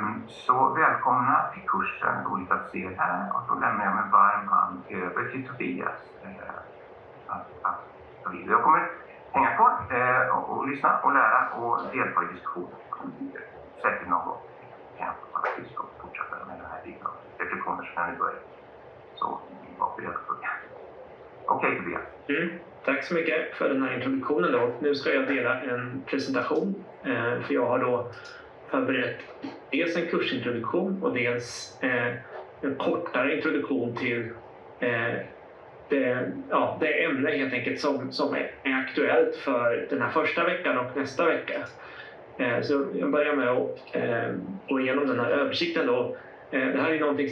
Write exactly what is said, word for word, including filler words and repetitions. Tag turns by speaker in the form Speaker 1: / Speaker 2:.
Speaker 1: Ehm, så välkomna till kursen, roligt att se er här, och då lämnar jag med varm hand över till Tobias. Eh, att, att, att, jag kommer hänga kvar eh, och, och lyssna och lära och delta i diskussionen. Säkert någon gång kan jag faktiskt fortsätta med den här typen av reflektioner som jag nu börjar. Så var beredd att börja. Okej, Tobias.
Speaker 2: Mm. Tack så mycket för den här introduktionen då. Nu ska jag dela en presentation, eh, för jag har då förberett dels en kursintroduktion och dels eh, en kortare introduktion till eh, det, ja, det ämne helt enkelt som, som är aktuellt för den här första veckan och nästa vecka. Eh, så jag börjar med att eh, gå igenom den här översikten då. Eh, det här är någonting